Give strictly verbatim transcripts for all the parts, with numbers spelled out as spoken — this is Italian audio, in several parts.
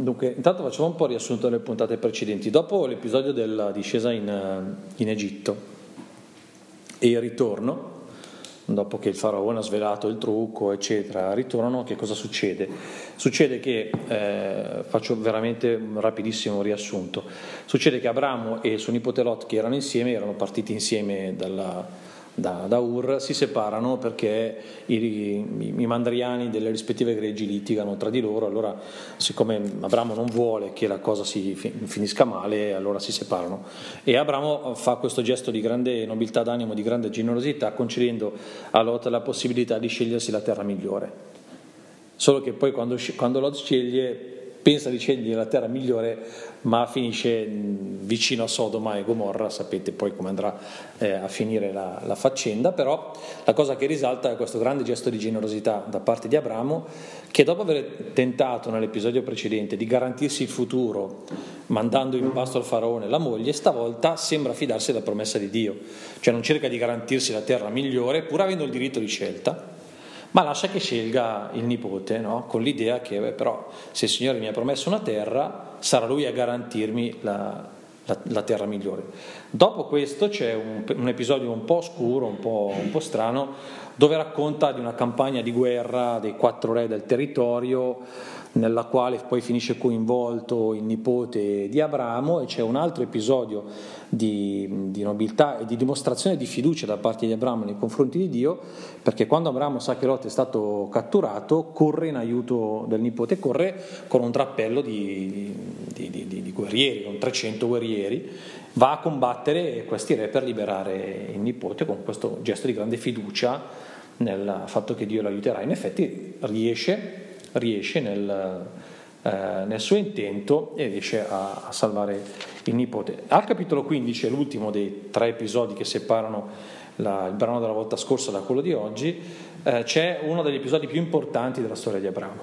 Dunque, intanto facciamo un po' riassunto delle puntate precedenti. Dopo l'episodio della discesa in, in Egitto e il ritorno, dopo che il faraone ha svelato il trucco, eccetera, ritornano, che cosa succede? Succede che, eh, faccio veramente un rapidissimo riassunto, succede che Abramo e suo nipote Lot, che erano insieme, erano partiti insieme dalla, da, da Ur, si separano perché i, i, i mandriani delle rispettive greggi litigano tra di loro. Allora, siccome Abramo non vuole che la cosa si finisca male, allora si separano, e Abramo fa questo gesto di grande nobiltà d'animo, di grande generosità, concedendo a Lot la possibilità di scegliersi la terra migliore. Solo che poi quando, quando Lot sceglie, pensa di scegliere la terra migliore, ma finisce vicino a Sodoma e Gomorra. Sapete poi come andrà eh, a finire la, la faccenda. Però la cosa che risalta è questo grande gesto di generosità da parte di Abramo, che dopo aver tentato nell'episodio precedente di garantirsi il futuro mandando in pasto al faraone la moglie, stavolta sembra fidarsi della promessa di Dio, cioè non cerca di garantirsi la terra migliore pur avendo il diritto di scelta, ma lascia che scelga il nipote, no? Con l'idea che beh, però se il Signore mi ha promesso una terra, sarà Lui a garantirmi la, la, la terra migliore. Dopo questo c'è un, un episodio un po' oscuro, un po', un po' strano, dove racconta di una campagna di guerra dei quattro re del territorio, nella quale poi finisce coinvolto il nipote di Abramo, e c'è un altro episodio di, di nobiltà e di dimostrazione di fiducia da parte di Abramo nei confronti di Dio, perché quando Abramo sa che Lot è stato catturato, corre in aiuto del nipote, corre con un drappello di, di, di, di, di guerrieri, con trecento guerrieri, va a combattere questi re per liberare il nipote, con questo gesto di grande fiducia nel fatto che Dio lo aiuterà. In effetti riesce riesce nel, eh, nel suo intento e riesce a, a salvare il nipote. Al capitolo quindici, è l'ultimo dei tre episodi che separano la, il brano della volta scorsa da quello di oggi, eh, c'è uno degli episodi più importanti della storia di Abramo.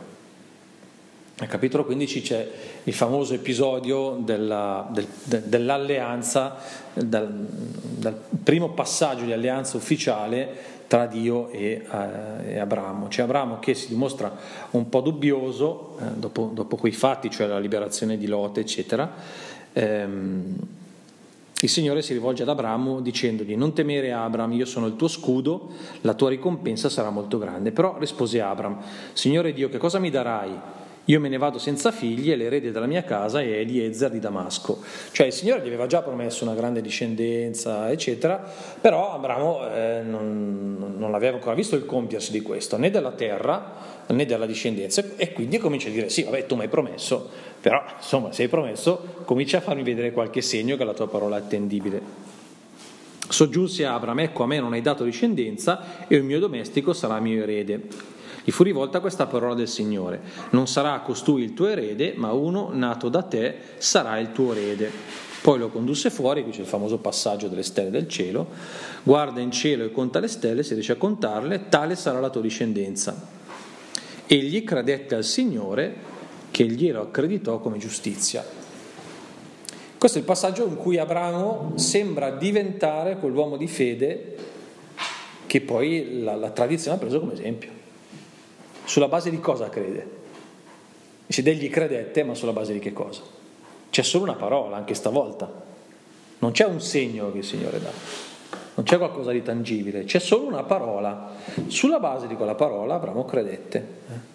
Al capitolo quindici c'è il famoso episodio della, del, de, dell'alleanza, dal, dal primo passaggio di alleanza ufficiale tra Dio e, eh, e Abramo. C'è Abramo che si dimostra un po' dubbioso eh, dopo, dopo quei fatti, cioè la liberazione di Lot, eccetera. Ehm, il Signore si rivolge ad Abramo dicendogli: non temere, Abram, io sono il tuo scudo, la tua ricompensa sarà molto grande. Però rispose Abram: Signore Dio, che cosa mi darai? Io me ne vado senza figli e l'erede della mia casa è Eliezer di Damasco. Cioè il Signore gli aveva già promesso una grande discendenza, eccetera, però Abramo eh, non, non aveva ancora visto il compiersi di questo, né della terra né della discendenza, e quindi comincia a dire: sì, vabbè, tu mi hai promesso, però insomma, se hai promesso, comincia a farmi vedere qualche segno che la tua parola è attendibile. Soggiunse Abram: ecco, a me non hai dato discendenza e il mio domestico sarà mio erede. Gli fu rivolta questa parola del Signore: non sarà costui il tuo erede, ma uno nato da te sarà il tuo erede. Poi lo condusse fuori, qui c'è il famoso passaggio delle stelle del cielo: guarda in cielo e conta le stelle, se riesci a contarle, tale sarà la tua discendenza. Egli credette al Signore, che glielo accreditò come giustizia. Questo è il passaggio in cui Abramo sembra diventare quell'uomo di fede che poi la, la tradizione ha preso come esempio. Sulla base di cosa crede? Dice: egli credette, ma sulla base di che cosa? C'è solo una parola, anche stavolta. Non c'è un segno che il Signore dà, non c'è qualcosa di tangibile, c'è solo una parola. Sulla base di quella parola Abramo credette.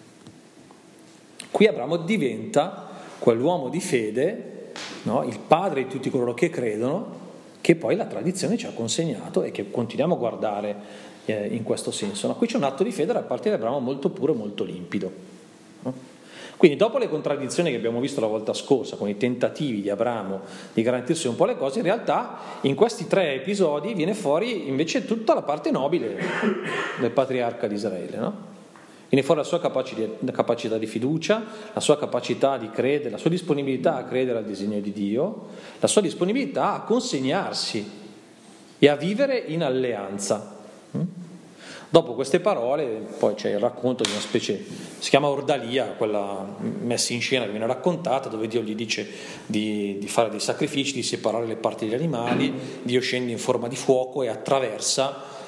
Qui Abramo diventa quell'uomo di fede, no? Il padre di tutti coloro che credono, che poi la tradizione ci ha consegnato e che continuiamo a guardare in questo senso. No? Qui c'è un atto di fede da parte di Abramo molto puro e molto limpido. No? Quindi dopo le contraddizioni che abbiamo visto la volta scorsa, con i tentativi di Abramo di garantirsi un po' le cose, in realtà in questi tre episodi viene fuori invece tutta la parte nobile del patriarca di Israele. No? Viene fuori la sua capacità, capacità di fiducia, la sua capacità di credere, la sua disponibilità a credere al disegno di Dio, la sua disponibilità a consegnarsi e a vivere in alleanza. Dopo queste parole poi c'è il racconto di una specie, si chiama ordalia, quella messa in scena che viene raccontata, dove Dio gli dice di, di fare dei sacrifici, di separare le parti degli animali. Dio scende in forma di fuoco e attraversa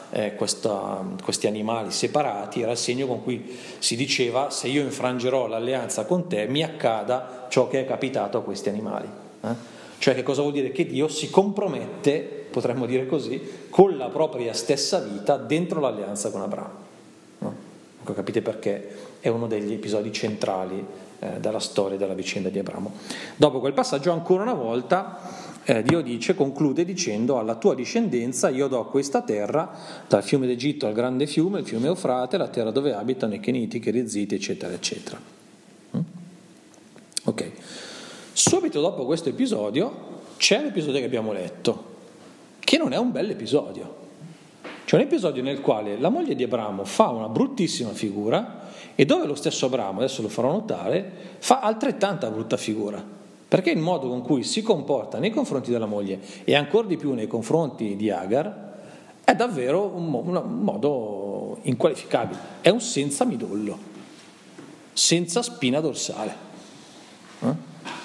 eh, questa, questi animali separati, era il segno con cui si diceva: se io infrangerò l'alleanza con te, mi accada ciò che è capitato a questi animali. Eh? Cioè, che cosa vuol dire? Che Dio si compromette, potremmo dire così, con la propria stessa vita dentro l'alleanza con Abramo. No? Ecco, capite perché è uno degli episodi centrali eh, della storia della vicenda di Abramo. Dopo quel passaggio, ancora una volta, eh, Dio dice, conclude dicendo: alla tua discendenza io do questa terra, dal fiume d'Egitto al grande fiume, il fiume Eufrate, la terra dove abitano i Keniti, i Cherizziti, eccetera, eccetera. Mm? Ok. Subito dopo questo episodio c'è l'episodio che abbiamo letto, che non è un bel episodio. C'è un episodio nel quale la moglie di Abramo fa una bruttissima figura e dove lo stesso Abramo, adesso lo farò notare, fa altrettanta brutta figura, perché il modo con cui si comporta nei confronti della moglie e ancora di più nei confronti di Agar è davvero un, mo- un modo inqualificabile, è un senza midollo, senza spina dorsale. Eh?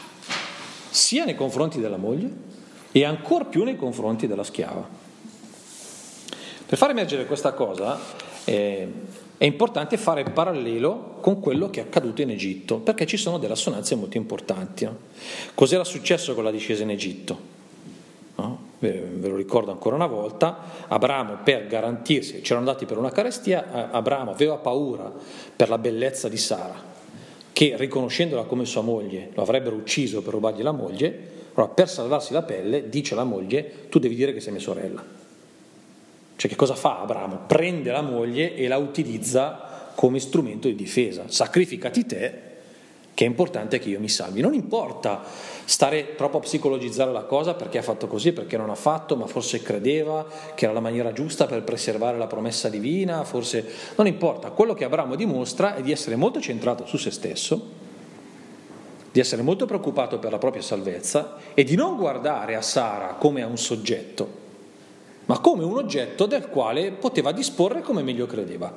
Sia nei confronti della moglie e ancor più nei confronti della schiava. Per far emergere questa cosa eh, è importante fare parallelo con quello che è accaduto in Egitto, perché ci sono delle assonanze molto importanti. No? Cos'era successo con la discesa in Egitto? No? Ve, ve lo ricordo ancora una volta: Abramo, per garantirsi, c'erano andati per una carestia, Abramo aveva paura per la bellezza di Sara, che riconoscendola come sua moglie lo avrebbero ucciso per rubargli la moglie. Allora, per salvarsi la pelle, dice alla moglie: tu devi dire che sei mia sorella. Cioè, che cosa fa Abramo? Prende la moglie e la utilizza come strumento di difesa. Sacrificati te, che è importante che io mi salvi. Non importa stare troppo a psicologizzare la cosa, perché ha fatto così, perché non ha fatto, ma forse credeva che era la maniera giusta per preservare la promessa divina, forse non importa. Quello che Abramo dimostra è di essere molto centrato su se stesso, di essere molto preoccupato per la propria salvezza e di non guardare a Sara come a un soggetto, ma come un oggetto del quale poteva disporre come meglio credeva.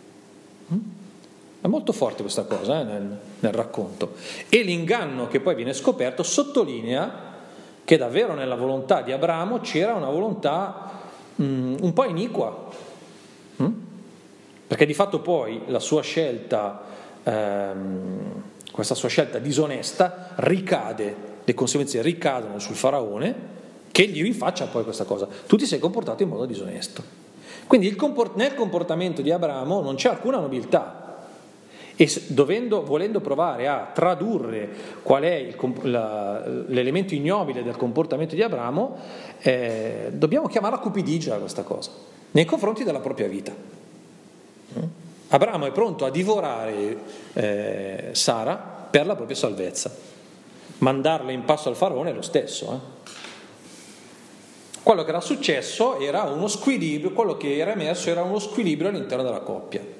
È molto forte questa cosa eh, nel, nel racconto. E l'inganno che poi viene scoperto sottolinea che davvero nella volontà di Abramo c'era una volontà mh, un po' iniqua. Mh? Perché di fatto poi la sua scelta, ehm, questa sua scelta disonesta, ricade, le conseguenze ricadono sul faraone, che gli rinfaccia poi questa cosa: tu ti sei comportato in modo disonesto. Quindi il comport- nel comportamento di Abramo non c'è alcuna nobiltà. E dovendo, volendo provare a tradurre qual è il, la, l'elemento ignobile del comportamento di Abramo, eh, dobbiamo chiamarla cupidigia questa cosa, nei confronti della propria vita. Abramo è pronto a divorare eh, Sara per la propria salvezza. Mandarla in pasto al faraone è lo stesso. Eh. Quello che era successo era uno squilibrio, quello che era emerso era uno squilibrio all'interno della coppia.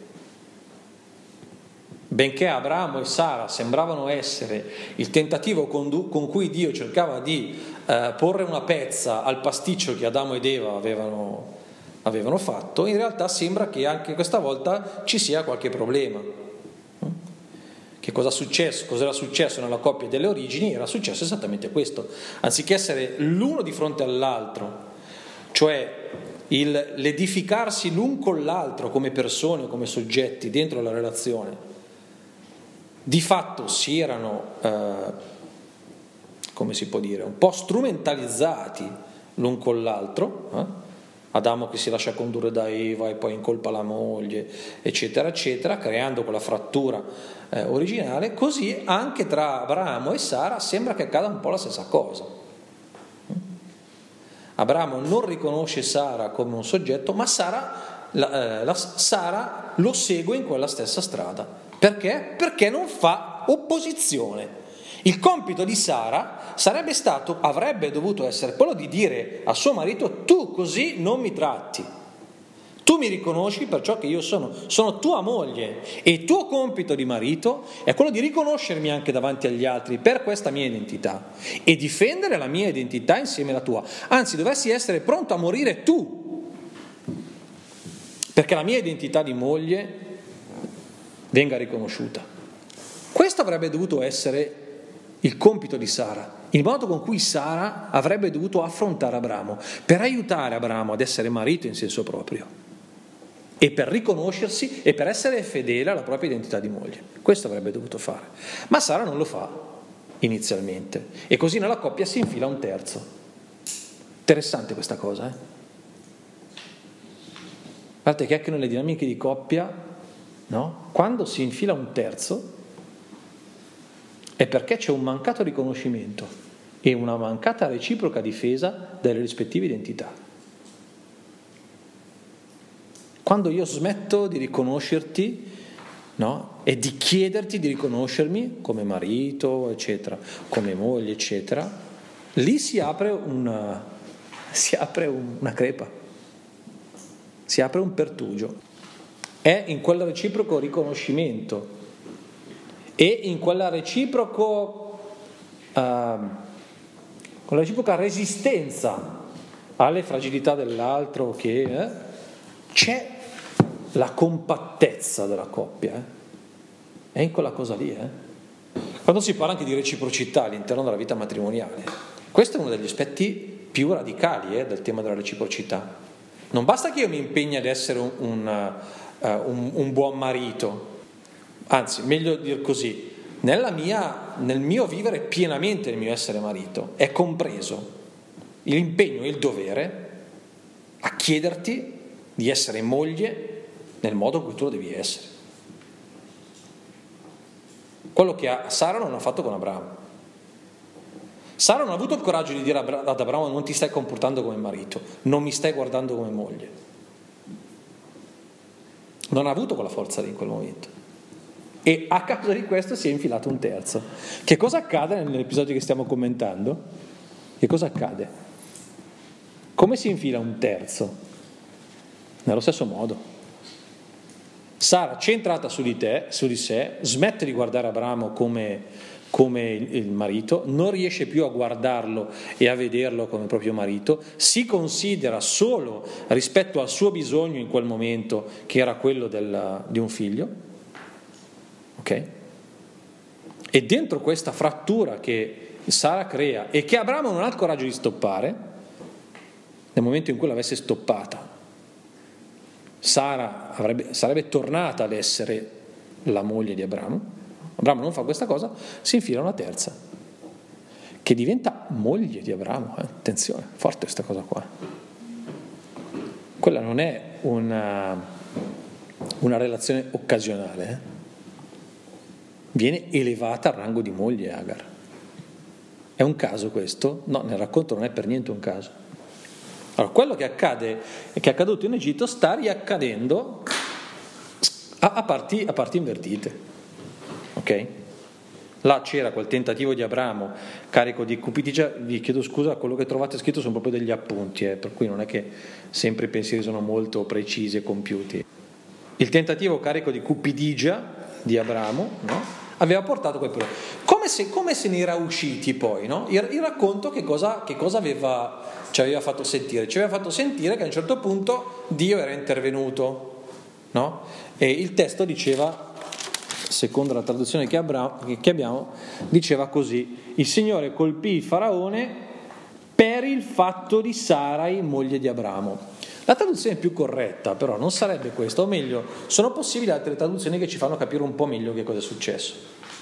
Benché Abramo e Sara sembravano essere il tentativo con, du- con cui Dio cercava di eh, porre una pezza al pasticcio che Adamo ed Eva avevano, avevano fatto, in realtà sembra che anche questa volta ci sia qualche problema. Che cosa è successo? Cosa era successo nella coppia delle origini? Era successo esattamente questo. Anziché essere l'uno di fronte all'altro, cioè il, l'edificarsi l'un con l'altro come persone o come soggetti dentro la relazione, di fatto si erano, eh, come si può dire, un po' strumentalizzati l'un con l'altro, eh? Adamo che si lascia condurre da Eva e poi incolpa la moglie, eccetera, eccetera, creando quella frattura eh, originale. Così anche tra Abramo e Sara sembra che accada un po' la stessa cosa. Abramo non riconosce Sara come un soggetto, ma Sara, la, eh, la, Sara lo segue in quella stessa strada. Perché? Perché non fa opposizione. Il compito di Sara sarebbe stato, avrebbe dovuto essere quello di dire a suo marito: tu così non mi tratti, tu mi riconosci per ciò che io sono, sono tua moglie, e il tuo compito di marito è quello di riconoscermi anche davanti agli altri per questa mia identità e difendere la mia identità insieme alla tua. Anzi, dovessi essere pronto a morire tu, perché la mia identità di moglie venga riconosciuta. Questo avrebbe dovuto essere il compito di Sara, il modo con cui Sara avrebbe dovuto affrontare Abramo per aiutare Abramo ad essere marito in senso proprio. e per riconoscersi e per essere fedele alla propria identità di moglie. Questo avrebbe dovuto fare. Ma Sara non lo fa inizialmente e così nella coppia si infila un terzo. Interessante questa cosa, eh? Guardate che anche nelle dinamiche di coppia, no? Quando si infila un terzo è perché c'è un mancato riconoscimento e una mancata reciproca difesa delle rispettive identità. Quando io smetto di riconoscerti, no? E di chiederti di riconoscermi come marito, eccetera, come moglie, eccetera, lì si apre una, si apre una crepa, si apre un pertugio. È in quel reciproco riconoscimento e in quella reciproco, uh, con la reciproca resistenza alle fragilità dell'altro che eh, c'è la compattezza della coppia, eh? È in quella cosa lì. Eh? Quando si parla anche di reciprocità all'interno della vita matrimoniale, questo è uno degli aspetti più radicali eh, del tema della reciprocità. Non basta che io mi impegni ad essere un, un, uh, un, un buon marito, anzi, meglio dire così, nella mia, nel mio vivere pienamente il mio essere marito è compreso l'impegno e il dovere a chiederti di essere moglie nel modo in cui tu lo devi essere. Quello che Sara non ha fatto con Abramo. Sara non ha avuto il coraggio di dire ad Abramo: non ti stai comportando come marito, non mi stai guardando come moglie. Non ha avuto quella forza lì in quel momento. E a causa di questo si è infilato un terzo. Che cosa accade nell'episodio che stiamo commentando? Che cosa accade? Come si infila un terzo? Nello stesso modo. Sara, centrata su di te, su di sé, smette di guardare Abramo come, come il, il marito, non riesce più a guardarlo e a vederlo come proprio marito, si considera solo rispetto al suo bisogno in quel momento, che era quello del, di un figlio. Ok? E dentro questa frattura che Sara crea e che Abramo non ha il coraggio di stoppare, nel momento in cui l'avesse stoppata, Sara avrebbe, sarebbe tornata ad essere la moglie di Abramo. Abramo non fa questa cosa, si infila una terza, che diventa moglie di Abramo. Eh? Attenzione, forte questa cosa qua. Quella non è una, una relazione occasionale, eh? Viene elevata al rango di moglie Agar. È un caso questo? No, nel racconto non è per niente un caso. Allora, quello che accade e che è accaduto in Egitto sta riaccadendo a, a, parti, a parti invertite. Ok? Là c'era quel tentativo di Abramo carico di cupidigia. Vi chiedo scusa, quello che trovate scritto sono proprio degli appunti, eh, per cui non è che sempre i pensieri sono molto precisi e compiuti. Il tentativo carico di cupidigia di Abramo, no? Aveva portato quel problema. Come se, come se ne era usciti poi, no? Il, il racconto che cosa, che cosa aveva, ci aveva fatto sentire? Ci aveva fatto sentire che a un certo punto Dio era intervenuto, no? E il testo diceva, secondo la traduzione che, Abra, che abbiamo, diceva così: il Signore colpì il faraone per il fatto di Sarai, moglie di Abramo. La traduzione più corretta però non sarebbe questa, o meglio, sono possibili altre traduzioni che ci fanno capire un po' meglio che cosa è successo.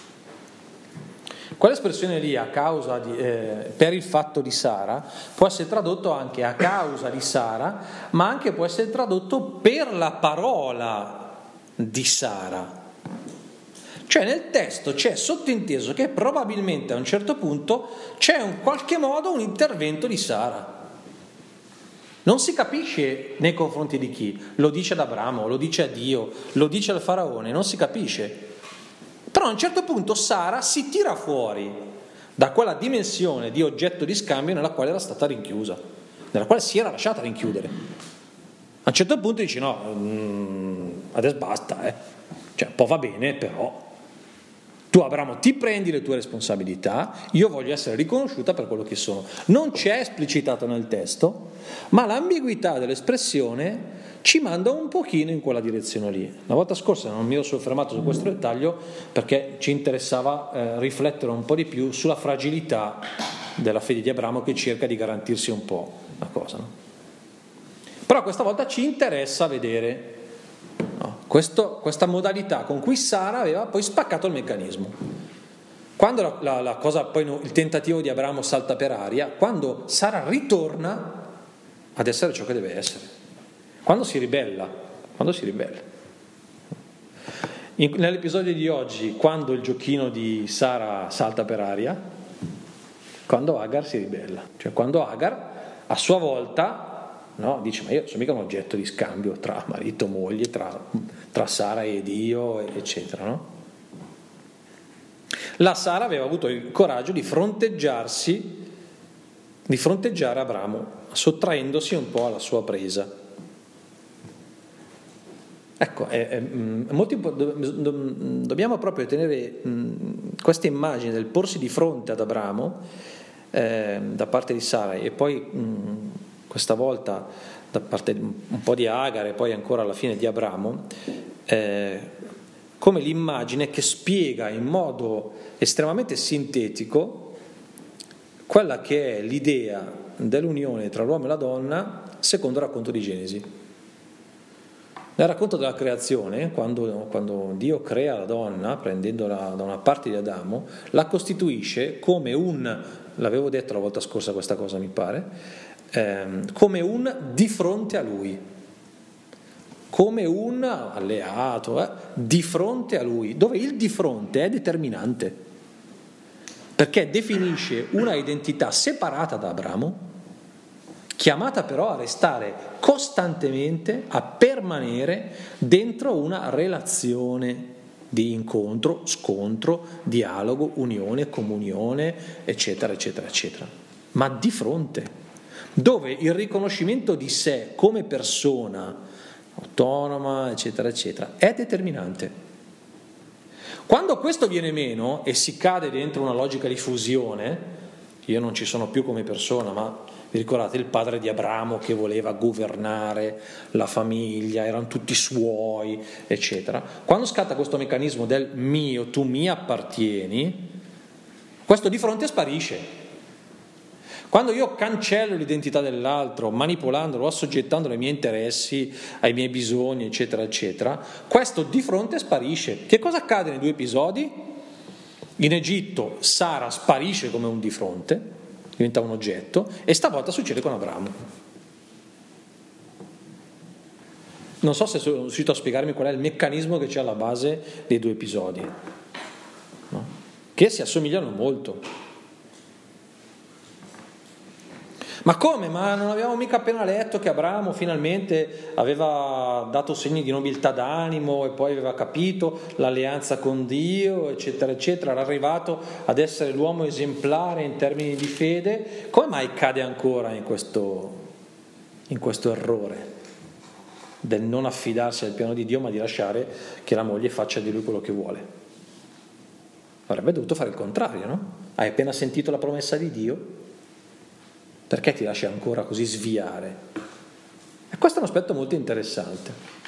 Quell'espressione lì, a causa di, eh, per il fatto di Sara, può essere tradotto anche a causa di Sara, ma anche può essere tradotto per la parola di Sara. Cioè nel testo c'è sottinteso che probabilmente a un certo punto c'è in qualche modo un intervento di Sara. Non si capisce nei confronti di chi, lo dice ad Abramo, lo dice a Dio, lo dice al faraone, non si capisce. Però a un certo punto Sara si tira fuori da quella dimensione di oggetto di scambio nella quale era stata rinchiusa, nella quale si era lasciata rinchiudere. A un certo punto dice: no, mm, adesso basta, eh. Cioè un po' va bene, però tu Abramo ti prendi le tue responsabilità, io voglio essere riconosciuta per quello che sono. Non c'è esplicitato nel testo, ma l'ambiguità dell'espressione ci manda un pochino in quella direzione lì. La volta scorsa non mi ero soffermato su questo dettaglio perché ci interessava eh, riflettere un po' di più sulla fragilità della fede di Abramo, che cerca di garantirsi un po' la cosa, no? Però questa volta ci interessa vedere Questo, questa modalità con cui Sara aveva poi spaccato il meccanismo. Quando la, la, la cosa, poi il tentativo di Abramo salta per aria, quando Sara ritorna ad essere ciò che deve essere, quando si ribella, quando si ribella. In, nell'episodio di oggi, quando il giochino di Sara salta per aria, quando Agar si ribella, cioè quando Agar a sua volta, no, dice: ma io sono mica un oggetto di scambio tra marito e moglie, tra, tra Sara e Dio, eccetera, no? La Sara aveva avuto il coraggio di fronteggiarsi, di fronteggiare Abramo, sottraendosi un po' alla sua presa. Ecco, è, è, è molto impo- dobbiamo proprio tenere mh, questa immagine del porsi di fronte ad Abramo eh, da parte di Sara e poi mh, questa volta da parte un po' di Agar e poi ancora alla fine di Abramo, eh, come l'immagine che spiega in modo estremamente sintetico quella che è l'idea dell'unione tra l'uomo e la donna secondo il racconto di Genesi. Nel racconto della creazione, quando, quando Dio crea la donna, prendendola da una parte di Adamo, la costituisce come un, l'avevo detto la volta scorsa questa cosa mi pare, ehm, come un di fronte a lui, come un alleato, eh, di fronte a lui, dove il di fronte è determinante, perché definisce una identità separata da Abramo, chiamata però a restare costantemente, a permanere dentro una relazione di incontro, scontro, dialogo, unione, comunione, eccetera, eccetera, eccetera. Ma di fronte, dove il riconoscimento di sé come persona autonoma, eccetera, eccetera, è determinante. Quando questo viene meno e si cade dentro una logica di fusione, io non ci sono più come persona, ma vi ricordate il padre di Abramo che voleva governare la famiglia, erano tutti suoi, eccetera. Quando scatta questo meccanismo del mio, tu mi appartieni, questo di fronte sparisce. Quando io cancello l'identità dell'altro, manipolandolo, assoggettandolo ai miei interessi, ai miei bisogni, eccetera, eccetera, questo di fronte sparisce. Che cosa accade nei due episodi? In Egitto Sara sparisce come un di fronte, diventa un oggetto, e stavolta succede con Abramo. Non so se sono riuscito a spiegarmi qual è il meccanismo che c'è alla base dei due episodi, no? Che si assomigliano molto. Ma come? Ma non abbiamo mica appena letto che Abramo finalmente aveva dato segni di nobiltà d'animo e poi aveva capito l'alleanza con Dio, eccetera, eccetera, era arrivato ad essere l'uomo esemplare in termini di fede. Come mai cade ancora in questo, in questo errore del non affidarsi al piano di Dio, ma di lasciare che la moglie faccia di lui quello che vuole? Avrebbe dovuto fare il contrario, no? Hai appena sentito la promessa di Dio? Perché ti lasci ancora così sviare? E questo è un aspetto molto interessante.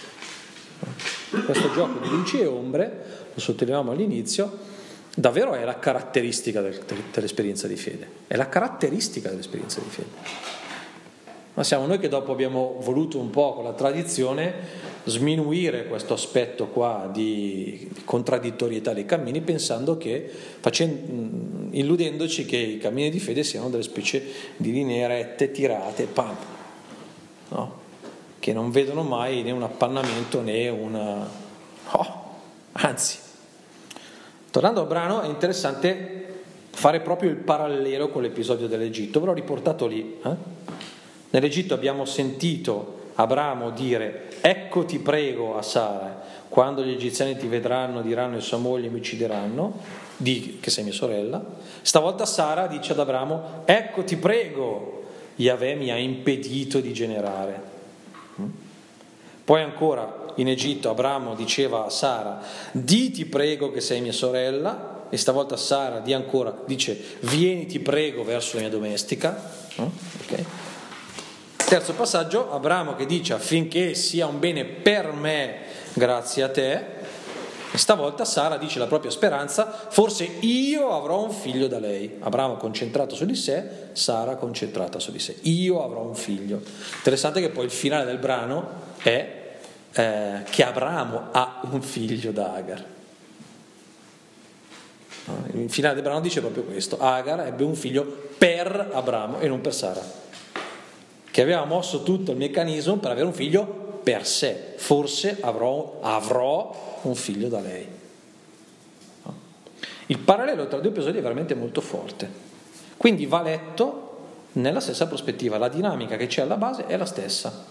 Questo gioco di luci e ombre, lo sottolineiamo all'inizio, davvero è la caratteristica del, dell'esperienza di fede. È la caratteristica dell'esperienza di fede. Ma siamo noi che dopo abbiamo voluto un po' con la tradizione sminuire questo aspetto qua di, di contraddittorietà dei cammini, pensando che, facendo, illudendoci che i cammini di fede siano delle specie di linee rette, tirate, pam, no? Che non vedono mai né un appannamento né una... Oh, anzi, tornando a brano, è interessante fare proprio il parallelo con l'episodio dell'Egitto. Ve l'ho riportato lì, eh? Nell'Egitto abbiamo sentito Abramo dire: ecco ti prego a Sara, quando gli egiziani ti vedranno diranno e sua moglie mi uccideranno, di che sei mia sorella. Stavolta Sara dice ad Abramo: ecco ti prego, Yahweh mi ha impedito di generare. Poi ancora in Egitto Abramo diceva a Sara: di ti prego che sei mia sorella, e stavolta Sara di ancora dice: vieni ti prego verso la mia domestica. Ok. Terzo passaggio, Abramo che dice: affinché sia un bene per me grazie a te. E stavolta Sara dice la propria speranza: forse io avrò un figlio da lei. Abramo concentrato su di sé, Sara concentrata su di sé. Io avrò un figlio. Interessante che poi il finale del brano è eh, che Abramo ha un figlio da Agar. No? Il finale del brano dice proprio questo: Agar ebbe un figlio per Abramo e non per Sara, che aveva mosso tutto il meccanismo per avere un figlio per sé. Forse avrò, avrò un figlio da lei. No? Il parallelo tra i due episodi è veramente molto forte, quindi va letto nella stessa prospettiva. La dinamica che c'è alla base è la stessa.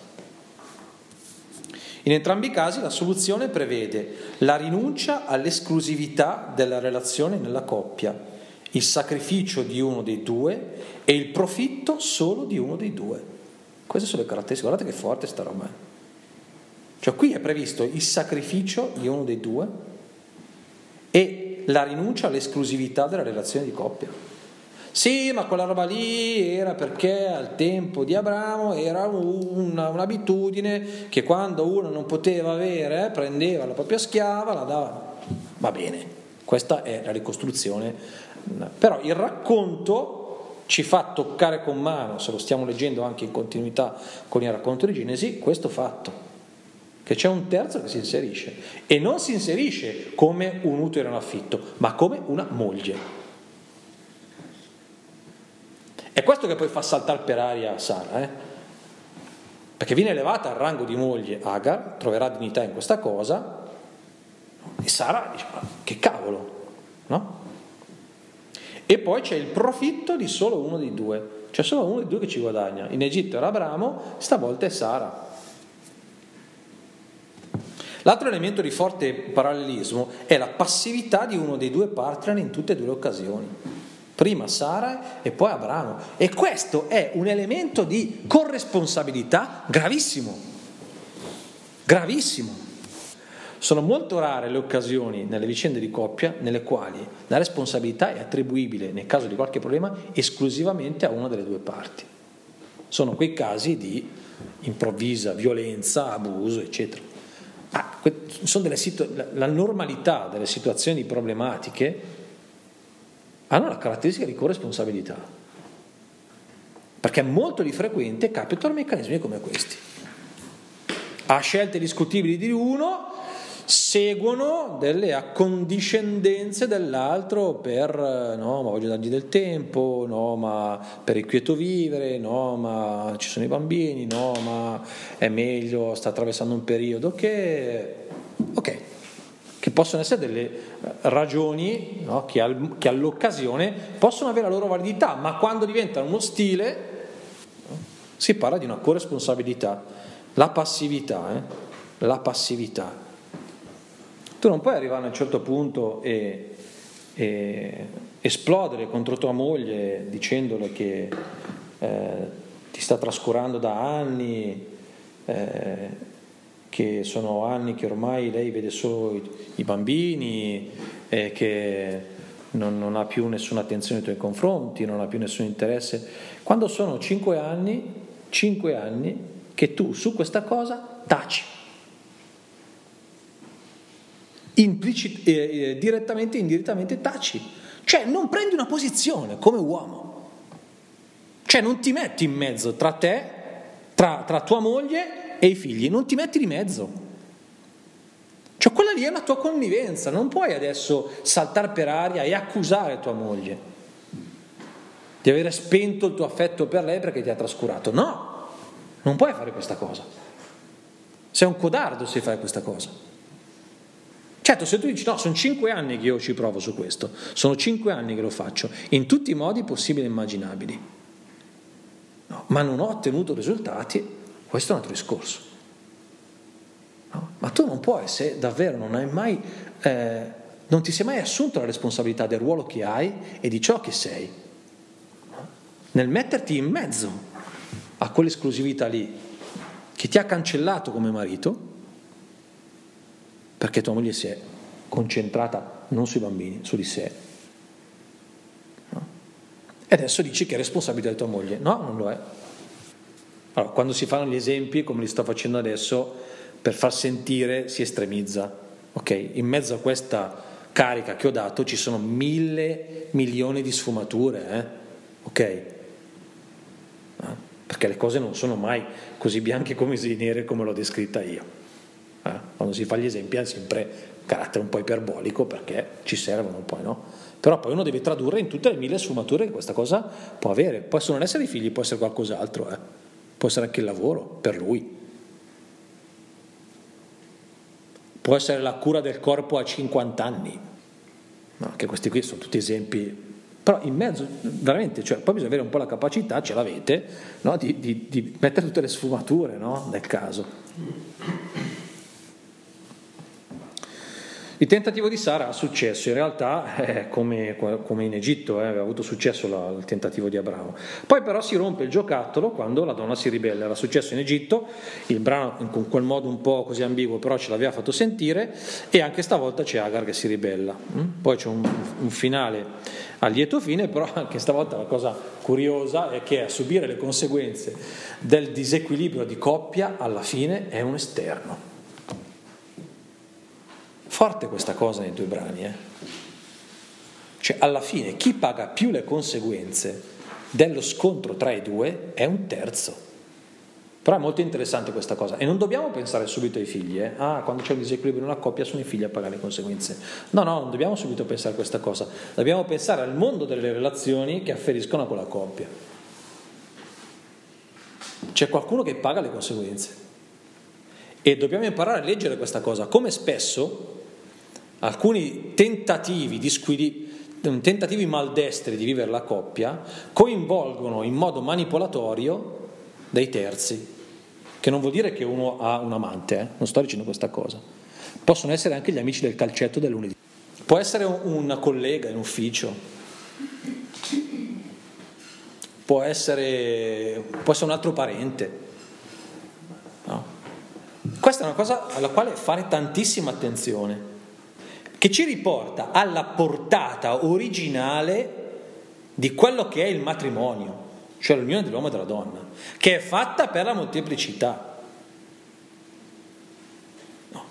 In entrambi i casi la soluzione prevede la rinuncia all'esclusività della relazione nella coppia, il sacrificio di uno dei due e il profitto solo di uno dei due. Queste sono le caratteristiche. Guardate che forte sta roba. Cioè qui è previsto il sacrificio di uno dei due e la rinuncia all'esclusività della relazione di coppia. Sì, ma quella roba lì era perché al tempo di Abramo era una, un'abitudine che quando uno non poteva avere, eh, prendeva la propria schiava, la dava. Va bene, questa è la ricostruzione. Però il racconto ci fa toccare con mano, se lo stiamo leggendo anche in continuità con il racconto di Genesi, questo fatto, che c'è un terzo che si inserisce, e non si inserisce come un utero in affitto, ma come una moglie. È questo che poi fa saltare per aria Sara, eh? Perché viene elevata al rango di moglie Agar, troverà dignità in questa cosa, e Sara dice: ma che cavolo, no? E poi c'è il profitto di solo uno dei due, c'è solo uno dei due che ci guadagna. In Egitto era Abramo, stavolta è Sara. L'altro elemento di forte parallelismo è la passività di uno dei due partner in tutte e due le occasioni. Prima Sara e poi Abramo. E questo è un elemento di corresponsabilità gravissimo. Gravissimo. Sono molto rare le occasioni nelle vicende di coppia nelle quali la responsabilità è attribuibile, nel caso di qualche problema, esclusivamente a una delle due parti. Sono quei casi di improvvisa violenza, abuso, eccetera. Ah, sono delle situ- la normalità delle situazioni problematiche hanno la caratteristica di corresponsabilità, perché molto di frequente capitano meccanismi come questi. A scelte discutibili di uno seguono delle accondiscendenze dell'altro per no, ma voglio dargli del tempo, no, ma per il quieto vivere, no, ma ci sono i bambini, no, ma è meglio, sta attraversando un periodo che ok, che possono essere delle ragioni, no, che, al, che all'occasione possono avere la loro validità, ma quando diventano uno stile, no, si parla di una corresponsabilità. La passività, eh? La passività. Tu non puoi arrivare a un certo punto e, e esplodere contro tua moglie dicendole che eh, ti sta trascurando da anni, eh, che sono anni che ormai lei vede solo i, i bambini, e che non, non ha più nessuna attenzione nei tuoi confronti, non ha più nessun interesse. Quando sono cinque anni, cinque anni che tu su questa cosa taci. Implicit, eh, eh, direttamente e indirettamente taci, cioè non prendi una posizione come uomo, cioè non ti metti in mezzo tra te, tra, tra tua moglie e i figli, non ti metti di mezzo, cioè quella lì è una tua connivenza, non puoi adesso saltare per aria e accusare tua moglie di avere spento il tuo affetto per lei perché ti ha trascurato. No, non puoi fare questa cosa, sei un codardo se fai questa cosa. Certo, se tu dici no, sono cinque anni che io ci provo su questo, sono cinque anni che lo faccio, in tutti i modi possibili e immaginabili, no, ma non ho ottenuto risultati, questo è un altro discorso. No? Ma tu non puoi, se davvero non hai mai, eh, non ti sei mai assunto la responsabilità del ruolo che hai e di ciò che sei, no? Nel metterti in mezzo a quell'esclusività lì, che ti ha cancellato come marito, perché tua moglie si è concentrata non sui bambini, su di sé. No? E adesso dici che è responsabilità di tua moglie. No, non lo è. Allora, quando si fanno gli esempi, come li sto facendo adesso, per far sentire si estremizza. Ok? In mezzo a questa carica che ho dato ci sono mille milioni di sfumature. Eh? Ok? No? Perché le cose non sono mai così bianche come così nere come l'ho descritta io. Eh? Quando si fa gli esempi ha sempre carattere un po' iperbolico perché ci servono poi, no? Però poi uno deve tradurre in tutte le mille sfumature che questa cosa può avere. Possono non essere i figli, può essere qualcos'altro, eh? Può essere anche il lavoro per lui, può essere la cura del corpo a cinquanta anni, no? Che questi qui sono tutti esempi, però in mezzo veramente, cioè, poi bisogna avere un po' la capacità, ce l'avete, no? di, di, di mettere tutte le sfumature, no? Del caso. Il tentativo di Sara ha successo, in realtà è come, come in Egitto, eh, aveva avuto successo la, il tentativo di Abramo. Poi però si rompe il giocattolo quando la donna si ribella. Era successo in Egitto, il brano con quel modo un po' così ambiguo però ce l'aveva fatto sentire, e anche stavolta c'è Agar che si ribella. Poi c'è un, un finale a lieto fine, però anche stavolta la cosa curiosa è che a subire le conseguenze del disequilibrio di coppia alla fine è un esterno. Forte questa cosa nei due brani, eh? Cioè alla fine chi paga più le conseguenze dello scontro tra i due è un terzo. Però è molto interessante questa cosa, e non dobbiamo pensare subito ai figli, eh? Ah, quando c'è un disequilibrio in una coppia sono i figli a pagare le conseguenze. No, no, non dobbiamo subito pensare a questa cosa, dobbiamo pensare al mondo delle relazioni che afferiscono a quella coppia. C'è qualcuno che paga le conseguenze e dobbiamo imparare a leggere questa cosa, come spesso alcuni tentativi di squili, tentativi maldestri di vivere la coppia coinvolgono in modo manipolatorio dei terzi, che non vuol dire che uno ha un amante, eh? Non sto dicendo questa cosa. Possono essere anche gli amici del calcetto del lunedì, può essere una collega in ufficio, può essere, può essere un altro parente, no? Questa è una cosa alla quale fare tantissima attenzione, che ci riporta alla portata originale di quello che è il matrimonio, cioè l'unione dell'uomo e della donna, che è fatta per la molteplicità. No.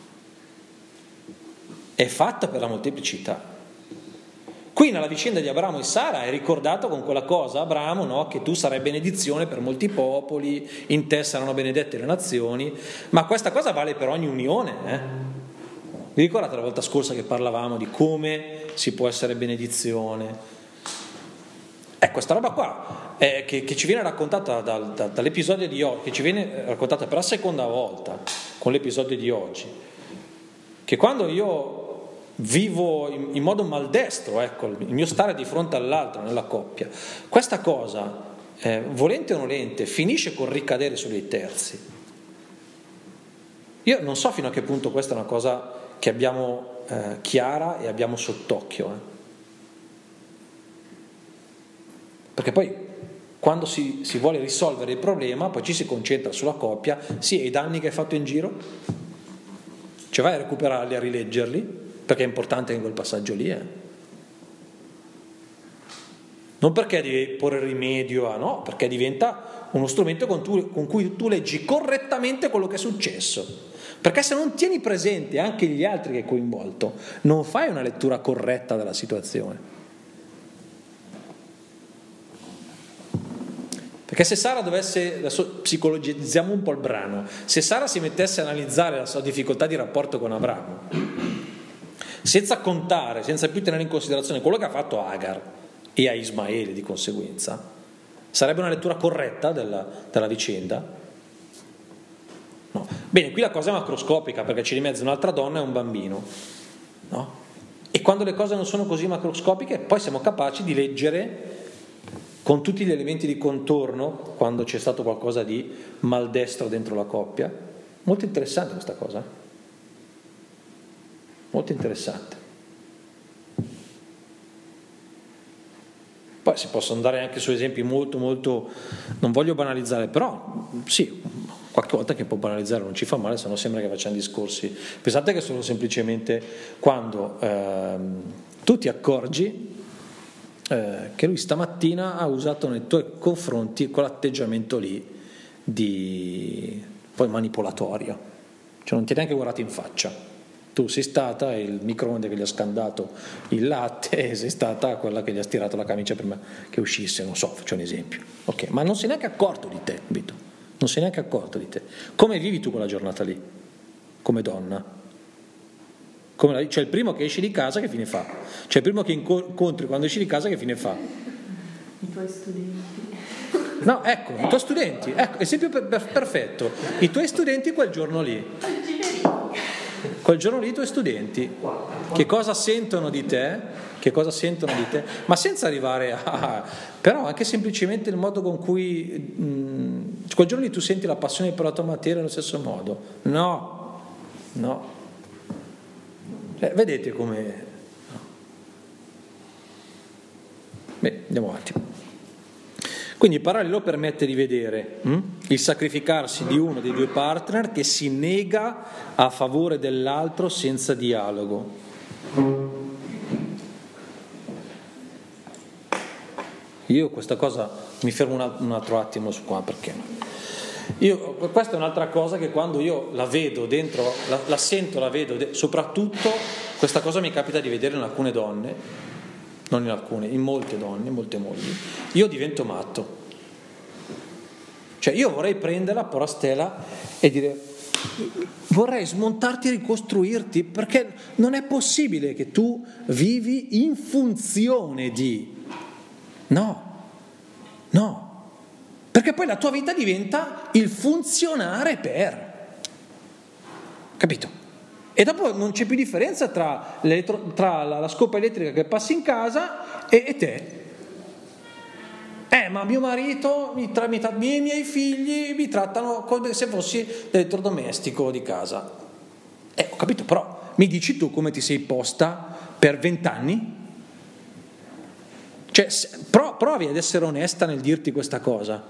È fatta per la molteplicità. Qui nella vicenda di Abramo e Sara è ricordato con quella cosa, Abramo, no? Che tu sarai benedizione per molti popoli, in te saranno benedette le nazioni, ma questa cosa vale per ogni unione, eh? Vi ricordate la volta scorsa che parlavamo di come si può essere benedizione? È questa roba qua eh, che, che ci viene raccontata dal, da, dall'episodio di oggi, che ci viene raccontata per la seconda volta con l'episodio di oggi, che quando io vivo in, in modo maldestro, ecco, il mio stare di fronte all'altro nella coppia, questa cosa, eh, volente o nolente, finisce col ricadere sui terzi. Io non so fino a che punto questa è una cosa che abbiamo eh, chiara e abbiamo sott'occhio, eh. Perché poi quando si, si vuole risolvere il problema poi ci si concentra sulla coppia, sì, e i danni che hai fatto in giro, cioè vai a recuperarli, a rileggerli, perché è importante in quel passaggio lì, eh. Non perché devi porre rimedio a, no, perché diventa uno strumento con, tu, con cui tu leggi correttamente quello che è successo. Perché se non tieni presente anche gli altri che hai coinvolto, non fai una lettura corretta della situazione. Perché se Sara dovesse, adesso psicologizziamo un po' il brano, se Sara si mettesse a analizzare la sua difficoltà di rapporto con Abramo, senza contare, senza più tenere in considerazione quello che ha fatto Agar e a Ismaele di conseguenza, sarebbe una lettura corretta della, della vicenda? No. Bene, qui la cosa è macroscopica perché c'è di mezzo un'altra donna e un bambino, no? E quando le cose non sono così macroscopiche poi siamo capaci di leggere con tutti gli elementi di contorno quando c'è stato qualcosa di maldestro dentro la coppia. Molto interessante questa cosa, molto interessante. Poi si possono andare anche su esempi molto molto, non voglio banalizzare, però sì, qualche volta che può banalizzare non ci fa male, se no sembra che facciamo discorsi. Pensate che sono semplicemente quando ehm, tu ti accorgi eh, che lui stamattina ha usato nei tuoi confronti quell'atteggiamento lì di poi manipolatorio, cioè non ti è neanche guardato in faccia. Tu sei stata il microonde che gli ha scandato il latte e sei stata quella che gli ha stirato la camicia prima che uscisse, non so, faccio un esempio. Ok, ma non sei neanche accorto di te, capito? Non sei neanche accorto di te. Come vivi tu quella giornata lì? come donna? Come la, cioè il primo che esce di casa che fine fa? Cioè il primo che incontri quando esci di casa che fine fa? I tuoi studenti. No, ecco, i tuoi studenti, ecco, esempio per, per, perfetto, i tuoi studenti quel giorno lì, quel giorno lì i tuoi studenti, che cosa sentono di te, che cosa sentono di te, ma senza arrivare a, però anche semplicemente il modo con cui, mh, quel giorno lì tu senti la passione per la tua materia nello stesso modo, no, no, eh, vedete come, no. Beh, andiamo avanti. Quindi il parallelo permette di vedere hm, il sacrificarsi di uno dei due partner che si nega a favore dell'altro senza dialogo. Io questa cosa mi fermo un, un altro attimo su qua perché io, questa è un'altra cosa che quando io la vedo dentro, la, la sento, la vedo, de- soprattutto questa cosa mi capita di vedere in alcune donne. Non in alcune, in molte donne, in molte mogli, io divento matto. Cioè io vorrei prenderla, porastela e dire, vorrei smontarti e ricostruirti, perché non è possibile che tu vivi in funzione di... No, no, perché poi la tua vita diventa il funzionare per... Capito? E dopo non c'è più differenza tra, tra la, la scopa elettrica che passi in casa e, e te. Eh, ma mio marito, mi tra, mi tra, i miei figli mi trattano come se fossi l'elettrodomestico di casa. Eh, ho capito, però mi dici tu come ti sei posta per vent'anni? Cioè, pro, provi ad essere onesta nel dirti questa cosa.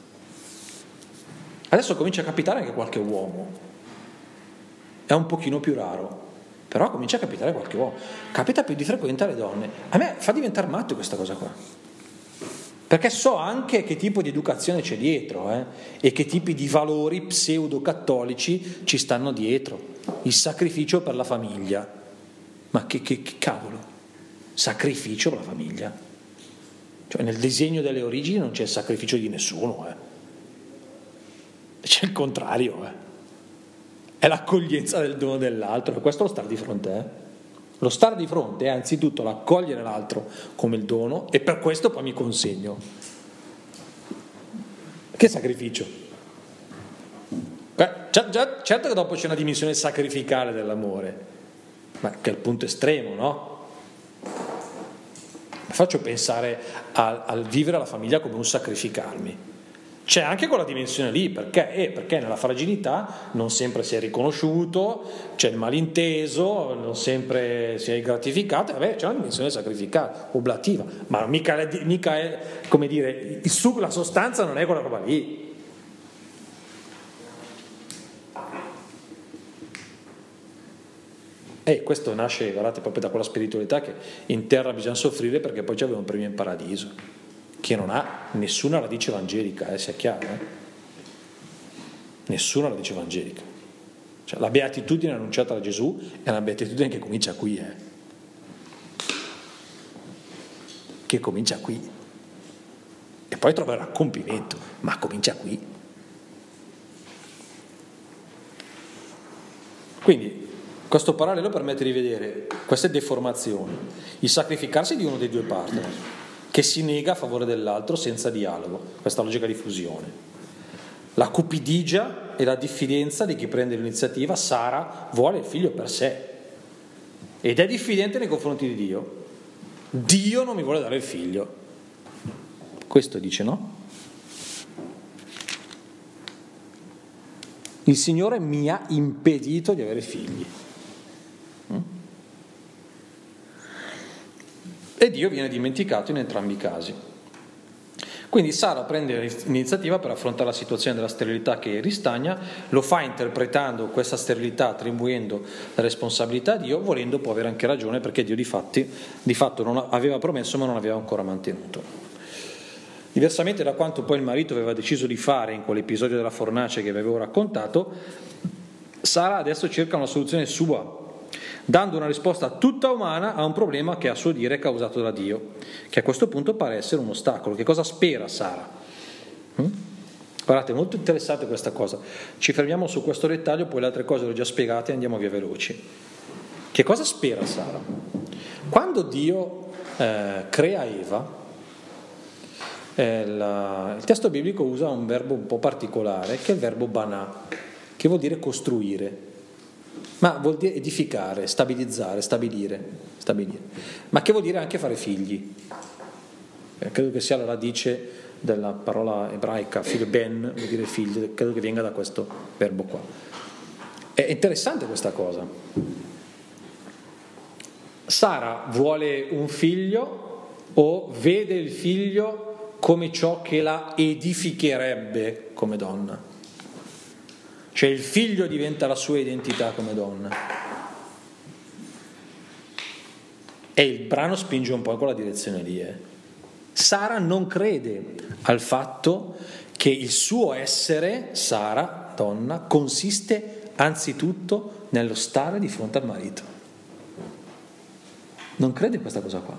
Adesso comincia a capitare anche qualche uomo. È un pochino più raro, però comincia a capitare qualche uomo. Capita più di frequente alle donne. A me fa diventare matto questa cosa qua, perché so anche che tipo di educazione c'è dietro eh? E che tipi di valori pseudo-cattolici ci stanno dietro. Il sacrificio per la famiglia. Ma che, che, che cavolo? Sacrificio per la famiglia? Cioè nel disegno delle origini non c'è il sacrificio di nessuno, eh? C'è il contrario, eh? È l'accoglienza del dono dell'altro, e questo è lo stare di fronte. Eh? Lo stare di fronte è anzitutto l'accogliere l'altro come il dono e per questo poi mi consegno. Che sacrificio? Beh, certo che dopo c'è una dimensione sacrificale dell'amore, ma che è il punto estremo, no? Mi faccio pensare al, al vivere la famiglia come un sacrificarmi. C'è anche quella dimensione lì, perché? Eh, perché nella fragilità non sempre si è riconosciuto, c'è il malinteso, non sempre si è gratificato, vabbè, c'è una dimensione sacrificata, oblativa, ma mica è, mica è come dire, il succo, la sostanza non è quella roba lì. E questo nasce, guardate, proprio da quella spiritualità che in terra bisogna soffrire perché poi ci aveva un premio in paradiso, che non ha nessuna radice evangelica, eh, sia chiaro, eh? Nessuna radice evangelica. Cioè, la beatitudine annunciata da Gesù è una beatitudine che comincia qui, eh? Che comincia qui. E poi troverà compimento, ma comincia qui. Quindi, questo parallelo permette di vedere queste deformazioni, il sacrificarsi di uno dei due partner, che si nega a favore dell'altro senza dialogo, questa logica di fusione. La cupidigia e la diffidenza di chi prende l'iniziativa. Sara vuole il figlio per sé ed è diffidente nei confronti di Dio. Dio non mi vuole dare il figlio. Questo dice, no? Il Signore mi ha impedito di avere figli. E Dio viene dimenticato in entrambi i casi. Quindi Sara prende l'iniziativa per affrontare la situazione della sterilità che ristagna, lo fa interpretando questa sterilità, attribuendo la responsabilità a Dio, volendo può avere anche ragione perché Dio di, fatti, di fatto non aveva promesso ma non aveva ancora mantenuto. Diversamente da quanto poi il marito aveva deciso di fare in quell'episodio della fornace che vi avevo raccontato, Sara adesso cerca una soluzione sua, dando una risposta tutta umana a un problema che a suo dire è causato da Dio, che a questo punto pare essere un ostacolo. Che cosa spera Sara? Hm? Guardate, è molto interessante questa cosa. Ci fermiamo su questo dettaglio, poi le altre cose le ho già spiegate e andiamo via veloci. Che cosa spera Sara? Quando Dio eh, crea Eva, eh, la, il testo biblico usa un verbo un po' particolare, che è il verbo banà, che vuol dire costruire, ma vuol dire edificare, stabilizzare, stabilire, stabilire. Ma che vuol dire anche fare figli. Eh, credo che sia la radice della parola ebraica, figlio ben, vuol dire figlio, credo che venga da questo verbo qua. È interessante questa cosa. Sara vuole un figlio o vede il figlio come ciò che la edificherebbe come donna? Cioè il figlio diventa la sua identità come donna. E il brano spinge un po' in quella direzione lì. Eh. Sara non crede al fatto che il suo essere, Sara, donna, consiste anzitutto nello stare di fronte al marito. Non crede in questa cosa qua.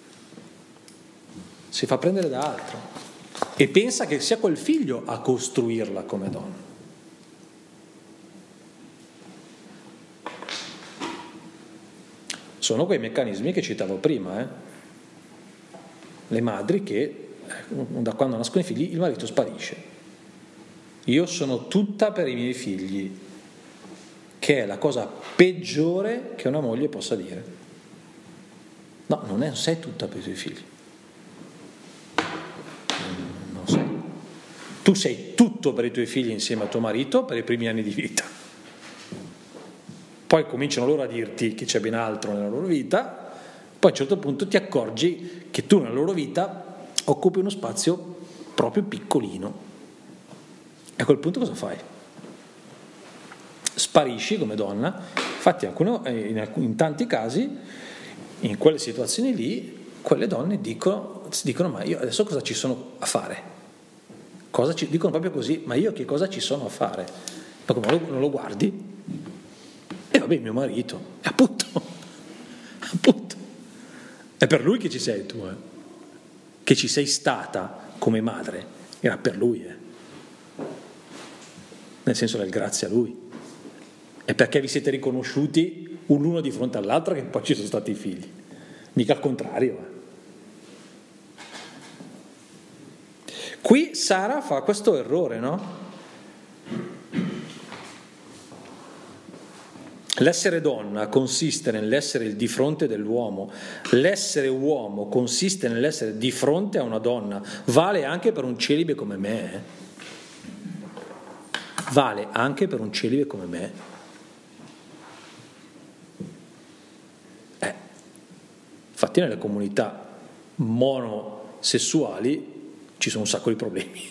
Si fa prendere da altro e pensa che sia quel figlio a costruirla come donna. Sono quei meccanismi che citavo prima, eh? Le madri che da quando nascono i figli il marito sparisce. Io sono tutta per i miei figli, che è la cosa peggiore che una moglie possa dire. No, non, è, non sei tutta per i tuoi figli. Non sei. Tu sei tutto per i tuoi figli insieme a tuo marito per i primi anni di vita. Poi cominciano loro a dirti che c'è ben altro nella loro vita, poi a un certo punto ti accorgi che tu nella loro vita occupi uno spazio proprio piccolino. E a quel punto cosa fai? Sparisci come donna. Infatti alcune, in, in tanti casi, in quelle situazioni lì, quelle donne dicono, dicono ma io adesso cosa ci sono a fare? Cosa ci, dicono proprio così, ma io che cosa ci sono a fare? Ma come non lo, non lo guardi? E vabbè, mio marito, e appunto, appunto, è per lui che ci sei tu, eh? Che ci sei stata come madre, era per lui, eh? Nel senso del grazie a lui. È perché vi siete riconosciuti l'uno di fronte all'altro che poi ci sono stati i figli, mica al contrario. Eh? Qui Sara fa questo errore, no? L'essere donna consiste nell'essere il di fronte dell'uomo, l'essere uomo consiste nell'essere di fronte a una donna, vale anche per un celibe come me, eh? Vale anche per un celibe come me. Eh. Infatti nelle comunità monosessuali ci sono un sacco di problemi,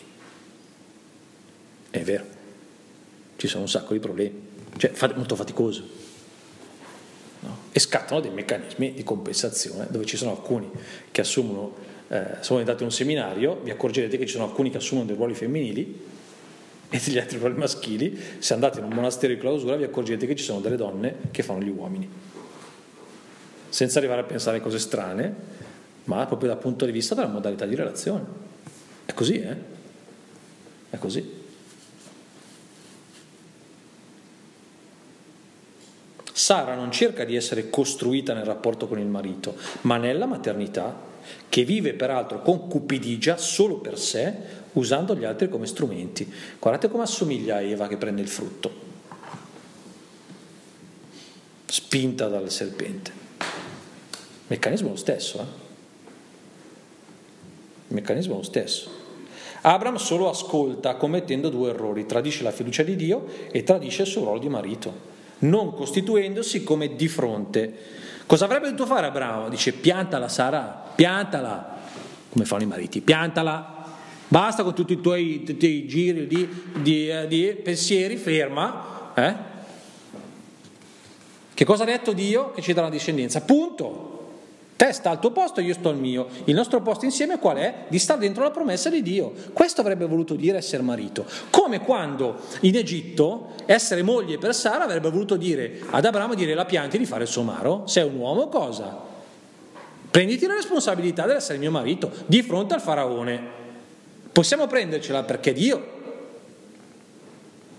è vero, ci sono un sacco di problemi. Cioè, è molto faticoso, no? E scattano dei meccanismi di compensazione dove ci sono alcuni che assumono, eh, sono andati a un seminario, vi accorgerete che ci sono alcuni che assumono dei ruoli femminili e degli altri ruoli maschili. Se andate in un monastero di clausura vi accorgerete che ci sono delle donne che fanno gli uomini, senza arrivare a pensare cose strane, ma proprio dal punto di vista della modalità di relazione. È così, eh? È così. Sara non cerca di essere costruita nel rapporto con il marito, ma nella maternità, che vive peraltro con cupidigia solo per sé, usando gli altri come strumenti. Guardate come assomiglia a Eva che prende il frutto, spinta dal serpente. Il meccanismo è lo stesso, eh? Il meccanismo è lo stesso. Abram solo ascolta commettendo due errori: tradisce la fiducia di Dio e tradisce il suo ruolo di marito, non costituendosi come di fronte. Cosa avrebbe dovuto fare Abramo? Dice: piantala Sara, piantala, come fanno i mariti, piantala, basta con tutti i tuoi, tutti i giri di, di, di pensieri, ferma, eh? Che cosa ha detto Dio? Che ci dà la discendenza, punto. Te sta al tuo posto, io sto al mio. Il nostro posto insieme qual è? Di stare dentro la promessa di Dio. Questo avrebbe voluto dire essere marito. Come quando in Egitto essere moglie per Sara avrebbe voluto dire ad Abramo, dire la pianti di fare il somaro? Sei un uomo, cosa? Prenditi la responsabilità dell'essere mio marito di fronte al faraone. Possiamo prendercela perché Dio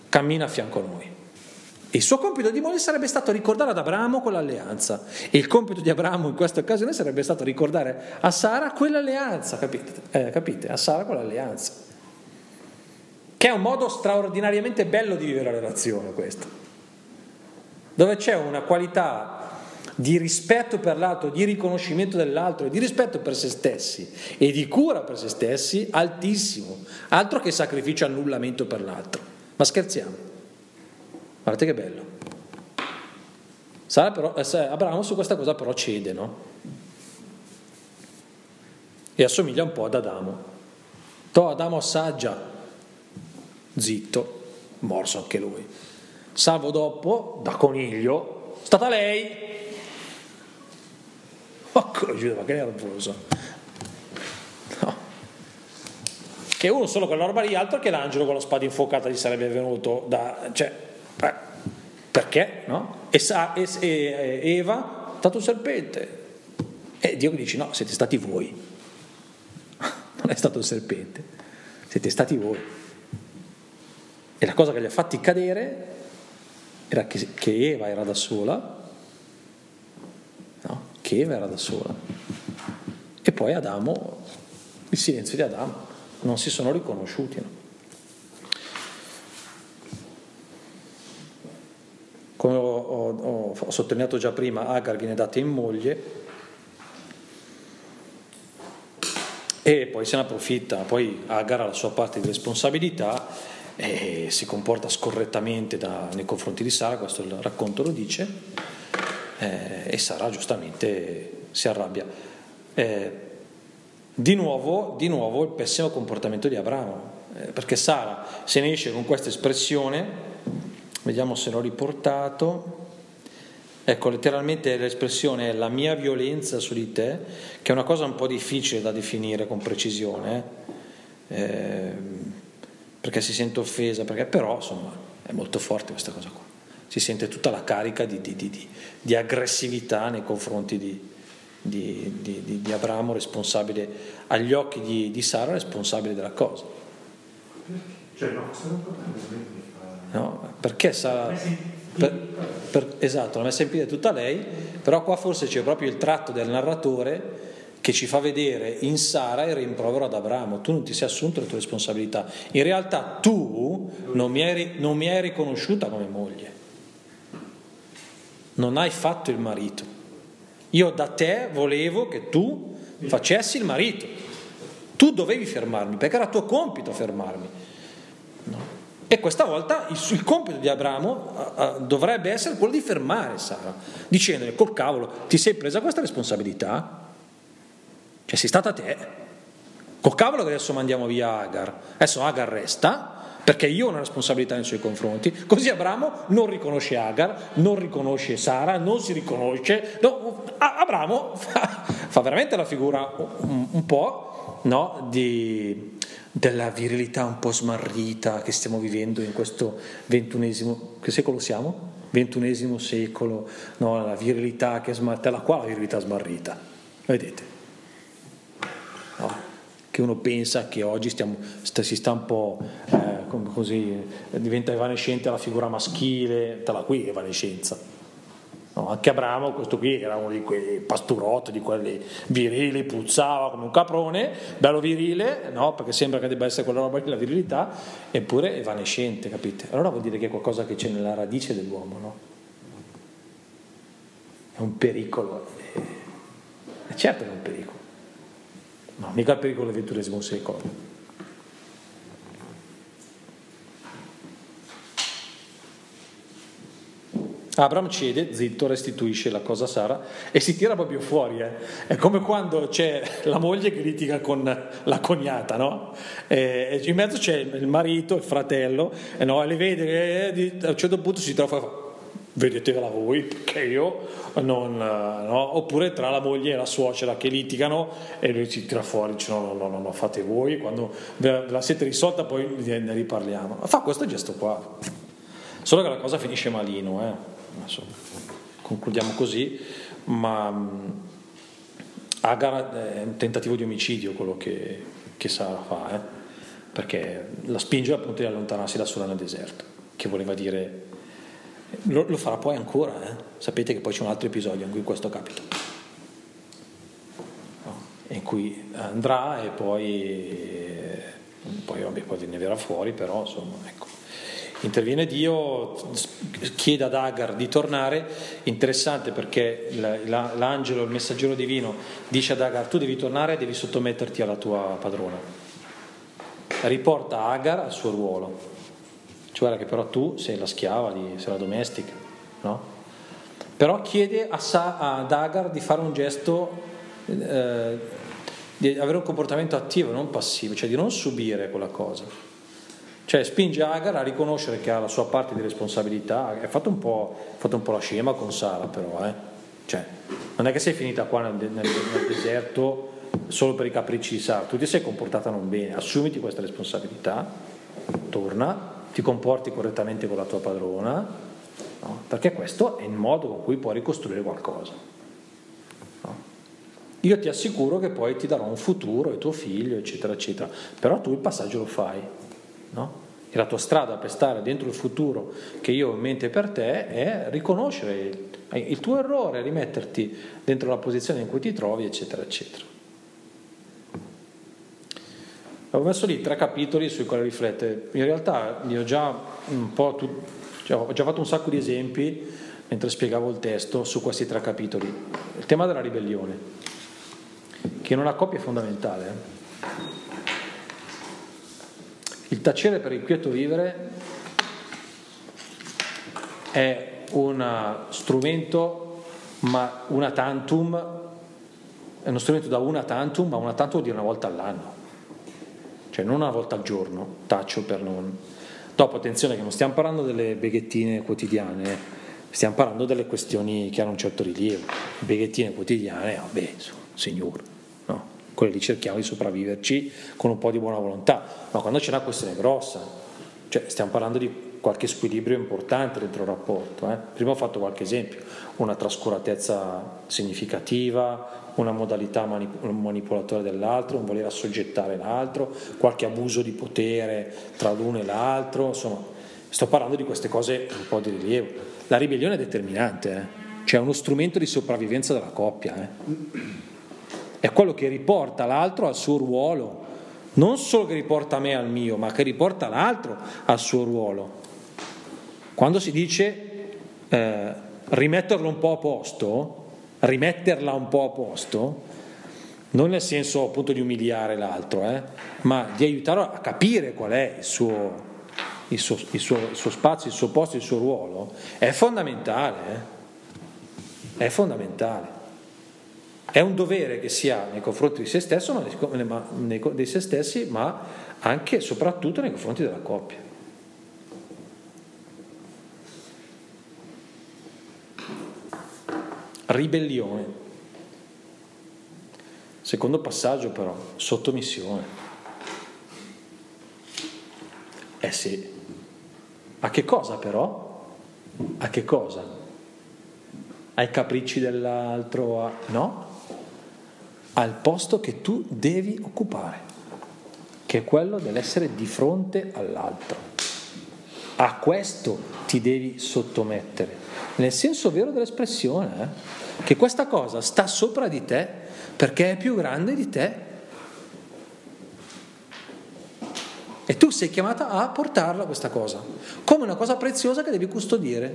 cammina a fianco a noi. E il suo compito di moglie sarebbe stato ricordare ad Abramo quell'alleanza, e il compito di Abramo in questa occasione sarebbe stato ricordare a Sara quell'alleanza, capite? Eh, capite? A Sara quell'alleanza, che è un modo straordinariamente bello di vivere la relazione, questo, dove c'è una qualità di rispetto per l'altro, di riconoscimento dell'altro e di rispetto per se stessi e di cura per se stessi altissimo, altro che sacrificio e annullamento per l'altro. Ma scherziamo? Guardate che bello. Sara però, eh, Abramo su questa cosa però cede, no? E assomiglia un po' ad Adamo. To Adamo assaggia, zitto, morso anche lui. Salvo dopo, da coniglio, stata lei. Oh, ma che nervoso. No. Che uno solo con la roba lì, altro che l'angelo con la spada infuocata gli sarebbe venuto da... cioè, eh, perché? No? E, sa, e, e Eva, è stato un serpente. E Dio dice, no, siete stati voi. Non è stato il serpente, siete stati voi. E la cosa che li ha fatti cadere era che, che Eva era da sola, no? Che Eva era da sola. E poi Adamo, il silenzio di Adamo, non si sono riconosciuti, no? Come ho, ho, ho sottolineato già prima, Agar viene data in moglie e poi se ne approfitta. Poi Agar ha la sua parte di responsabilità e si comporta scorrettamente da, nei confronti di Sara, questo il racconto lo dice, eh, e Sara giustamente si arrabbia. Eh, di nuovo, di nuovo il pessimo comportamento di Abramo, eh, perché Sara se ne esce con questa espressione. Vediamo se l'ho riportato. Ecco, letteralmente l'espressione è la mia violenza su di te, che è una cosa un po' difficile da definire con precisione, eh? Eh, perché si sente offesa, perché però insomma è molto forte questa cosa qua. Si sente tutta la carica di, di, di, di aggressività nei confronti di, di, di, di, di Abramo, responsabile agli occhi di, di Sara, responsabile della cosa. Cioè, no, questo non potrebbe No, perché Sara, per, per, esatto, l'ha messa in piedi tutta lei, però qua forse c'è proprio il tratto del narratore che ci fa vedere in Sara il rimprovero ad Abramo. Tu non ti sei assunto le tue responsabilità, in realtà tu non mi hai, non mi hai riconosciuta come moglie, non hai fatto il marito. Io da te volevo che tu facessi il marito, tu dovevi fermarmi perché era tuo compito fermarmi, no? E questa volta il, il compito di Abramo uh, uh, dovrebbe essere quello di fermare Sara, dicendole: col cavolo, ti sei presa questa responsabilità? Cioè sei stata te, col cavolo che adesso mandiamo via Agar, adesso Agar resta perché io ho una responsabilità nei suoi confronti. Così Abramo non riconosce Agar, non riconosce Sara, non si riconosce, no, Abramo fa, fa veramente la figura un, un po', no, di... della virilità un po' smarrita che stiamo vivendo in questo ventunesimo, che secolo siamo? ventunesimo secolo, no? La virilità che è smarrita, la qua la virilità smarrita, vedete? No? Che uno pensa che oggi stiamo, sta, si sta un po' eh, così, diventa evanescente la figura maschile, te la qui evanescenza. No, anche Abramo, questo qui era uno di quei pasturotti, di quelli virili, puzzava come un caprone, bello virile, no? Perché sembra che debba essere quella roba lì, la virilità, eppure evanescente, capite? Allora vuol dire che è qualcosa che c'è nella radice dell'uomo, no? È un pericolo, è certo che è un pericolo, no, mica il pericolo del ventunesimo secolo. Abram cede, zitto, restituisce la cosa a Sara e si tira proprio fuori. Eh. È come quando c'è la moglie che litiga con la cognata, no? E in mezzo c'è il marito, il fratello, e, no, e le vede e a un certo punto si trova, vedetela voi, perché io non... No? Oppure tra la moglie e la suocera che litigano e lui si tira fuori, dice no, no, no, no, fate voi, quando ve la siete risolta poi ne riparliamo. Fa questo gesto qua. Solo che la cosa finisce malino, eh. Adesso concludiamo così, ma Agar è un tentativo di omicidio quello che, che Sara fa, eh? Perché la spinge appunto ad allontanarsi da sola nel deserto. che voleva dire, lo, lo farà poi ancora, eh? Sapete che poi c'è un altro episodio in cui questo capita, no? In cui andrà e poi, poi, vabbè, poi ne verrà fuori, però insomma, ecco. Interviene Dio, chiede ad Agar di tornare, interessante perché l'angelo, il messaggero divino dice ad Agar: tu devi tornare e devi sottometterti alla tua padrona. Riporta Agar al suo ruolo, cioè che però tu sei la schiava, sei la domestica, no? Però chiede a Sa, ad Agar di fare un gesto, eh, di avere un comportamento attivo, non passivo, cioè di non subire quella cosa. Cioè spinge Agar a riconoscere che ha la sua parte di responsabilità. È fatto un po', fatto un po' la scema con Sara, però, eh? Cioè, non è che sei finita qua nel, nel, nel deserto solo per i capricci di Sara. Tu ti sei comportata non bene, assumiti questa responsabilità, torna, ti comporti correttamente con la tua padrona, no? Perché questo è il modo con cui puoi ricostruire qualcosa, no? Io ti assicuro che poi ti darò un futuro e tuo figlio, eccetera, eccetera. Però tu il passaggio lo fai, no? E la tua strada per stare dentro il futuro che io ho in mente per te è riconoscere il, il tuo errore, rimetterti dentro la posizione in cui ti trovi, eccetera, eccetera. Avevo messo lì tre capitoli sui quali riflettere. In realtà li ho già un po' tu, cioè, ho già fatto un sacco di esempi mentre spiegavo il testo su questi tre capitoli. Il tema della ribellione, che in una coppia è fondamentale, eh? Il tacere per il quieto vivere è uno strumento, ma una tantum, è uno strumento da una tantum, ma una tantum vuol dire una volta all'anno, cioè non una volta al giorno, taccio per non... Dopo, attenzione che non stiamo parlando delle beghettine quotidiane, stiamo parlando delle questioni che hanno un certo rilievo. Le beghettine quotidiane, vabbè, signor, no? Quelle lì cerchiamo di sopravviverci con un po' di buona volontà, ma quando c'è una questione grossa, cioè stiamo parlando di qualche squilibrio importante dentro il rapporto, eh? Prima ho fatto qualche esempio: una trascuratezza significativa, una modalità manip- manipolatore dell'altro, un voler assoggettare l'altro, qualche abuso di potere tra l'uno e l'altro, insomma sto parlando di queste cose un po' di rilievo. La ribellione è determinante, eh? Cioè è uno strumento di sopravvivenza della coppia, eh? È quello che riporta l'altro al suo ruolo, non solo che riporta me al mio, ma che riporta l'altro al suo ruolo. Quando si dice eh, rimetterlo un po' a posto, rimetterla un po' a posto, non nel senso appunto di umiliare l'altro, eh, ma di aiutarlo a capire qual è il suo, il suo, il suo, il suo spazio, il suo posto, il suo ruolo, è fondamentale, eh? È fondamentale. È un dovere che si ha nei confronti di se stesso, ma nei, nei, di se stessi, ma anche e soprattutto nei confronti della coppia. Ribellione. Secondo passaggio però, sottomissione. Eh sì. A che cosa però? A che cosa? Ai capricci dell'altro? A... No? Al posto che tu devi occupare, che è quello dell'essere di fronte all'altro. A questo ti devi sottomettere, nel senso vero dell'espressione, eh? Che questa cosa sta sopra di te perché è più grande di te e tu sei chiamata a portarla questa cosa come una cosa preziosa che devi custodire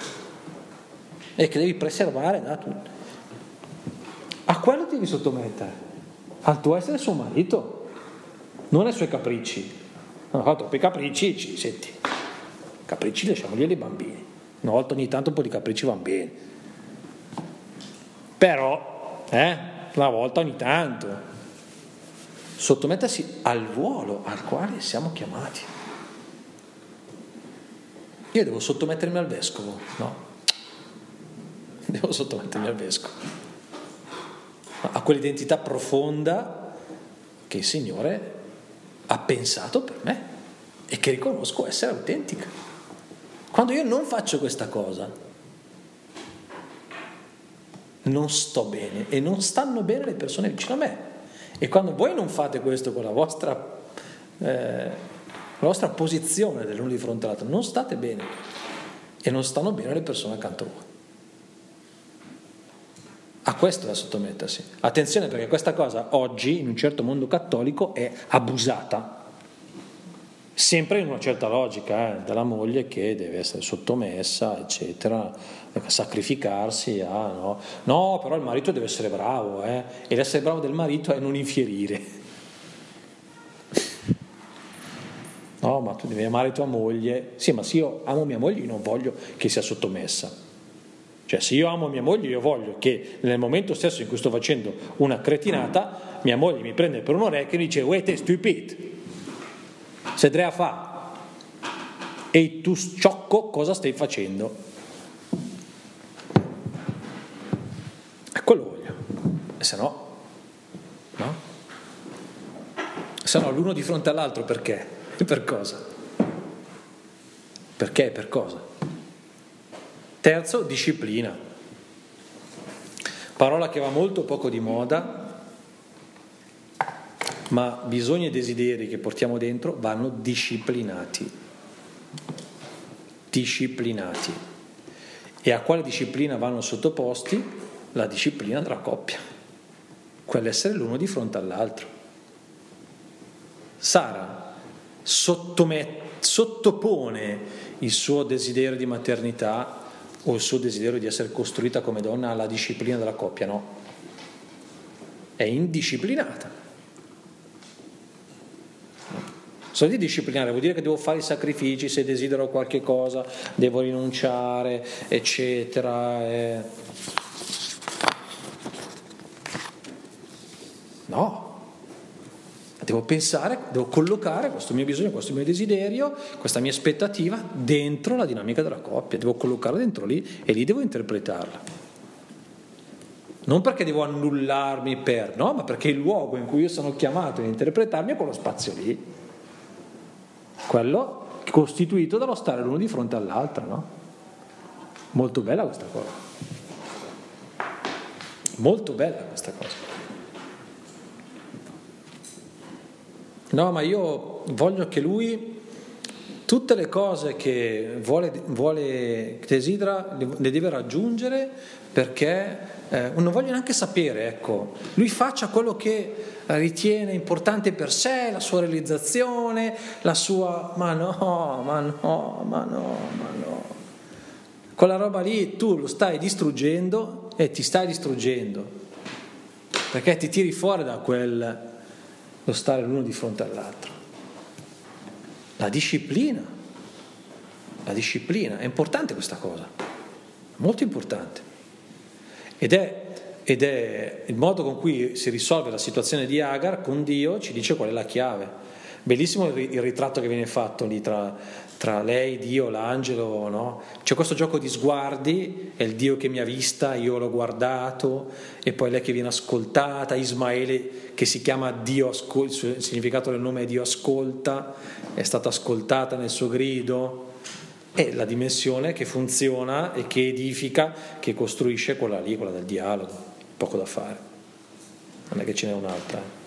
e che devi preservare da tutti. A quello ti devi sottomettere, al tuo essere suo marito, non ai suoi capricci. Non ho troppi capricci, ci, senti, capricci lasciamoglieli ai bambini, una volta ogni tanto un po' di capricci van bene, però eh, una volta ogni tanto sottomettersi al ruolo al quale siamo chiamati. Io devo sottomettermi al vescovo? No, devo sottomettermi al vescovo, a quell'identità profonda che il Signore ha pensato per me e che riconosco essere autentica. Quando io non faccio questa cosa, non sto bene e non stanno bene le persone vicino a me. E quando voi non fate questo con la vostra eh, la vostra posizione dell'uno di fronte all'altro, non state bene e non stanno bene le persone accanto a voi. A questo da sottomettersi. Attenzione, perché questa cosa oggi in un certo mondo cattolico è abusata, sempre in una certa logica, eh, della moglie che deve essere sottomessa, eccetera, sacrificarsi a no, no, però il marito deve essere bravo, eh, e l'essere bravo del marito è non infierire. No, ma tu devi amare tua moglie. Sì, ma se io amo mia moglie io non voglio che sia sottomessa. Cioè, se io amo mia moglie io voglio che nel momento stesso in cui sto facendo una cretinata mia moglie mi prende per un orecchio e mi dice uè te stupid, se drea fa e tu sciocco cosa stai facendo? E quello voglio. E se no no? Se no l'uno di fronte all'altro perché? E per cosa? Perché e per cosa? Terzo, disciplina. Parola che va molto poco di moda, ma bisogni e desideri che portiamo dentro vanno disciplinati. Disciplinati. E a quale disciplina vanno sottoposti? La disciplina della coppia. Quell'essere l'uno di fronte all'altro. Sara sottomet- sottopone il suo desiderio di maternità o il suo desiderio di essere costruita come donna alla disciplina della coppia, no, è indisciplinata. So di disciplinare vuol dire che devo fare i sacrifici, se desidero qualche cosa devo rinunciare, eccetera, eh. No, devo pensare, devo collocare questo mio bisogno, questo mio desiderio, questa mia aspettativa dentro la dinamica della coppia, devo collocarla dentro lì e lì devo interpretarla. Non perché devo annullarmi per, no, ma perché il luogo in cui io sono chiamato a interpretarmi è quello spazio lì, quello costituito dallo stare l'uno di fronte all'altro, no? Molto bella questa cosa, molto bella questa cosa. No, ma io voglio che lui, tutte le cose che vuole, vuole che desidera, le deve raggiungere perché eh, non voglio neanche sapere, ecco, lui faccia quello che ritiene importante per sé, la sua realizzazione, la sua, ma no, ma no, ma no, ma no. Quella roba lì tu lo stai distruggendo e ti stai distruggendo perché ti tiri fuori da quel lo stare l'uno di fronte all'altro. La disciplina, la disciplina, è importante questa cosa, molto importante. Ed è, ed è il modo con cui si risolve la situazione di Agar con Dio, ci dice qual è la chiave. Bellissimo il ritratto che viene fatto lì tra, tra lei, Dio, l'angelo, no? C'è questo gioco di sguardi, è il Dio che mi ha vista, io l'ho guardato, e poi lei che viene ascoltata, Ismaele che si chiama Dio, ascol- il significato del nome è Dio ascolta, è stata ascoltata nel suo grido, è la dimensione che funziona e che edifica, che costruisce quella lì, quella del dialogo, poco da fare, non è che ce n'è un'altra.